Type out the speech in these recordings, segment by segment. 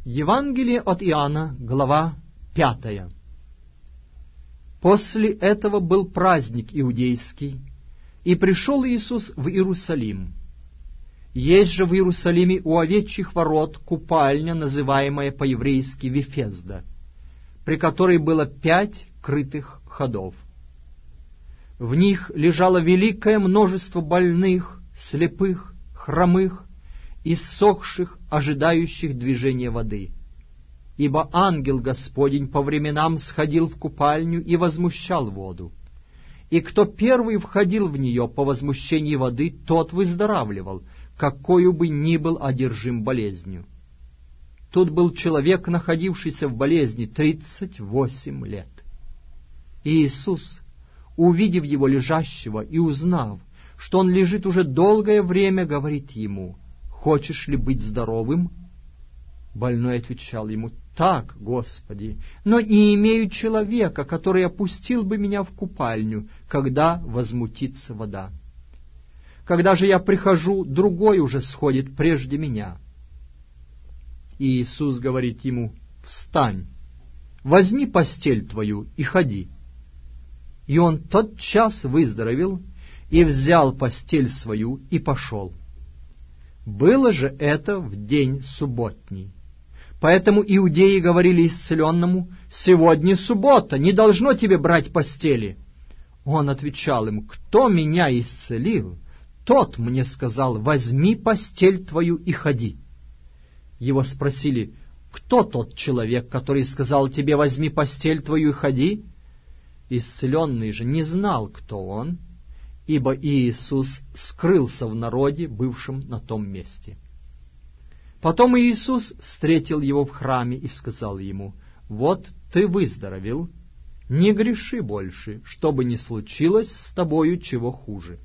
Евангелие от Иоанна, глава 5. После этого был праздник иудейский, и пришел Иисус в Иерусалим. Есть же в Иерусалиме у овечьих ворот купальня, называемая по-еврейски Вифезда, при которой было 5 крытых ходов. В них лежало великое множество больных, слепых, хромых, иссохших, ожидающих движения воды. Ибо ангел Господень по временам сходил в купальню и возмущал воду. И кто первый входил в нее по возмущении воды, тот выздоравливал, какою бы ни был одержим болезнью. Тут был человек, находившийся в болезни 38 лет. И Иисус, увидев его лежащего и узнав, что он лежит уже долгое время, говорит ему: «Хочешь ли быть здоровым?» Больной отвечал ему: «Так, Господи, но не имею человека, который опустил бы меня в купальню, когда возмутится вода. Когда же я прихожу, другой уже сходит прежде меня». И Иисус говорит ему: «Встань, возьми постель твою и ходи». И он тотчас выздоровел и взял постель свою и пошел. Было же это в день субботний. Поэтому иудеи говорили исцеленному: «Сегодня суббота, не должно тебе брать постели». Он отвечал им: «Кто меня исцелил, тот мне сказал: возьми постель твою и ходи». Его спросили: «Кто тот человек, который сказал тебе: возьми постель твою и ходи?» Исцеленный же не знал, кто он, ибо Иисус скрылся в народе, бывшем на том месте. Потом Иисус встретил его в храме и сказал ему: «Вот ты выздоровел, не греши больше, чтобы не случилось с тобою чего хуже».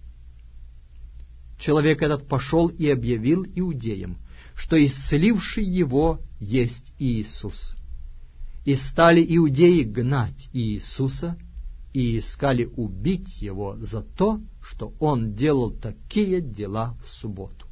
Человек этот пошел и объявил иудеям, что исцеливший его есть Иисус. И стали иудеи гнать Иисуса, и искали убить его за то, что он делал такие дела в субботу.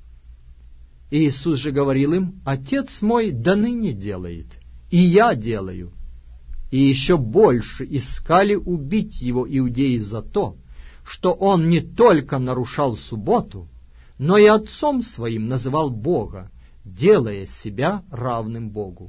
Иисус же говорил им: «Отец мой доныне делает, и я делаю». И еще больше искали убить его иудеи за то, что он не только нарушал субботу, но и отцом своим называл Бога, делая себя равным Богу.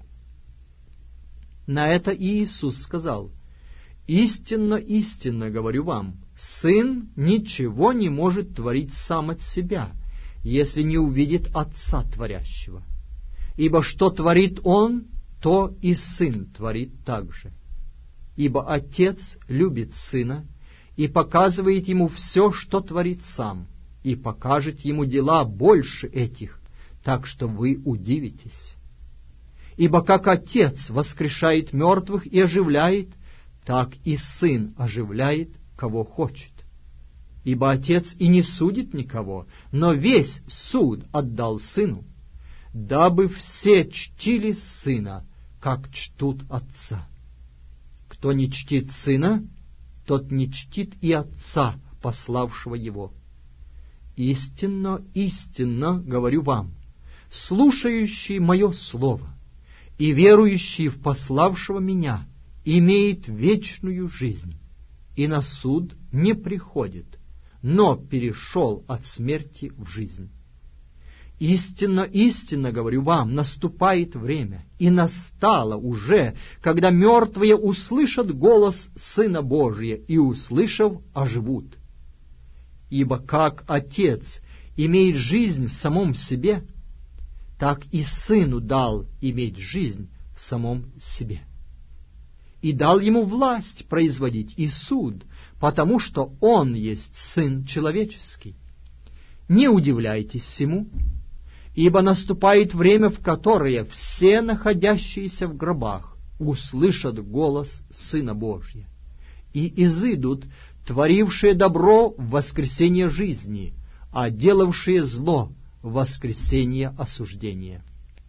На это Иисус сказал: «Истинно, истинно говорю вам, Сын ничего не может творить сам от себя, если не увидит Отца творящего. Ибо что творит Он, то и Сын творит также. Ибо Отец любит Сына и показывает Ему все, что творит Сам, и покажет Ему дела больше этих, так что вы удивитесь. Ибо как Отец воскрешает мертвых и оживляет, так и Сын оживляет, кого хочет. Ибо Отец и не судит никого, но весь суд отдал Сыну, дабы все чтили Сына, как чтут Отца. Кто не чтит Сына, тот не чтит и Отца, пославшего Его. Истинно, истинно говорю вам, слушающий Мое Слово и верующий в пославшего Меня имеет вечную жизнь, и на суд не приходит, но перешел от смерти в жизнь. Истинно, истинно говорю вам, наступает время, и настало уже, когда мертвые услышат голос Сына Божия, и, услышав, оживут. Ибо как Отец имеет жизнь в самом себе, так и Сыну дал иметь жизнь в самом себе. И дал Ему власть производить и суд, потому что Он есть Сын Человеческий. Не удивляйтесь сему, ибо наступает время, в которое все находящиеся в гробах услышат голос Сына Божия, и изыдут творившие добро в воскресение жизни, а делавшие зло в воскресение осуждения.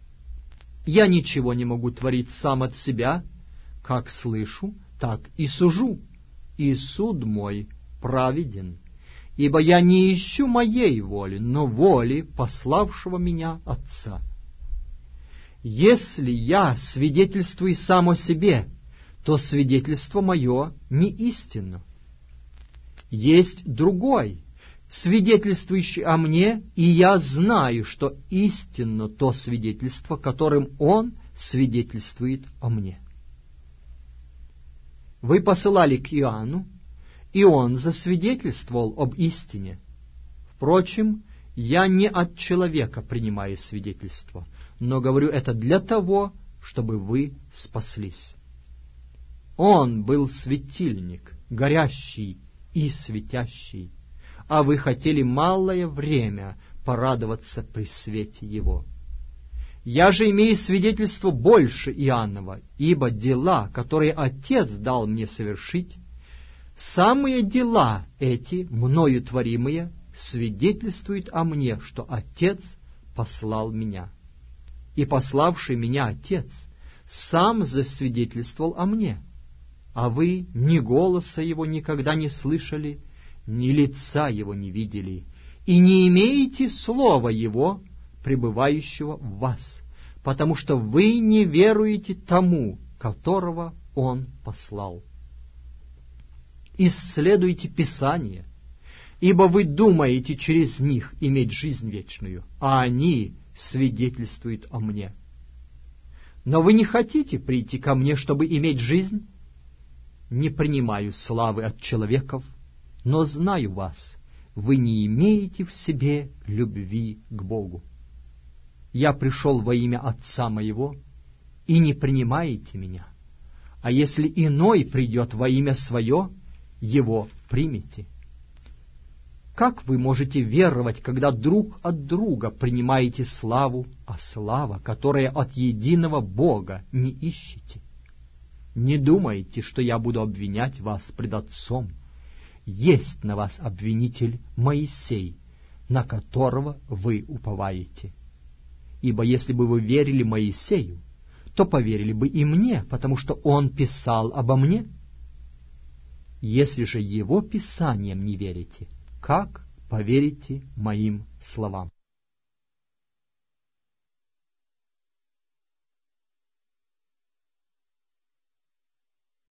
Я ничего не могу творить сам от себя, как слышу, так и сужу, и суд мой праведен, ибо я не ищу моей воли, но воли пославшего меня Отца. Если я свидетельствую сам о себе, то свидетельство мое не истинно. Есть другой, свидетельствующий о мне, и я знаю, что истинно то свидетельство, которым он свидетельствует о мне. Вы посылали к Иоанну, и он засвидетельствовал об истине. Впрочем, я не от человека принимаю свидетельство, но говорю это для того, чтобы вы спаслись. Он был светильник, горящий и светящий, а вы хотели малое время порадоваться при свете его. Я же имею свидетельство больше Иоаннова, ибо дела, которые Отец дал мне совершить, самые дела эти, мною творимые, свидетельствуют о мне, что Отец послал меня. И пославший меня Отец сам засвидетельствовал о мне, а вы ни голоса его никогда не слышали, ни лица его не видели, и не имеете слова его, пребывающего в вас, потому что вы не веруете тому, которого он послал. Исследуйте Писание, ибо вы думаете через них иметь жизнь вечную, а они свидетельствуют о мне. Но вы не хотите прийти ко мне, чтобы иметь жизнь? Не принимаю славы от человеков, но знаю вас, вы не имеете в себе любви к Богу. Я пришел во имя Отца моего, и не принимаете меня. А если иной придет во имя свое, его примите. Как вы можете веровать, когда друг от друга принимаете славу, а слава, которая от единого Бога, не ищете? Не думайте, что я буду обвинять вас пред Отцом. Есть на вас обвинитель Моисей, на которого вы уповаете. Ибо если бы вы верили Моисею, то поверили бы и мне, потому что он писал обо мне. Если же его писаниям не верите, как поверите моим словам?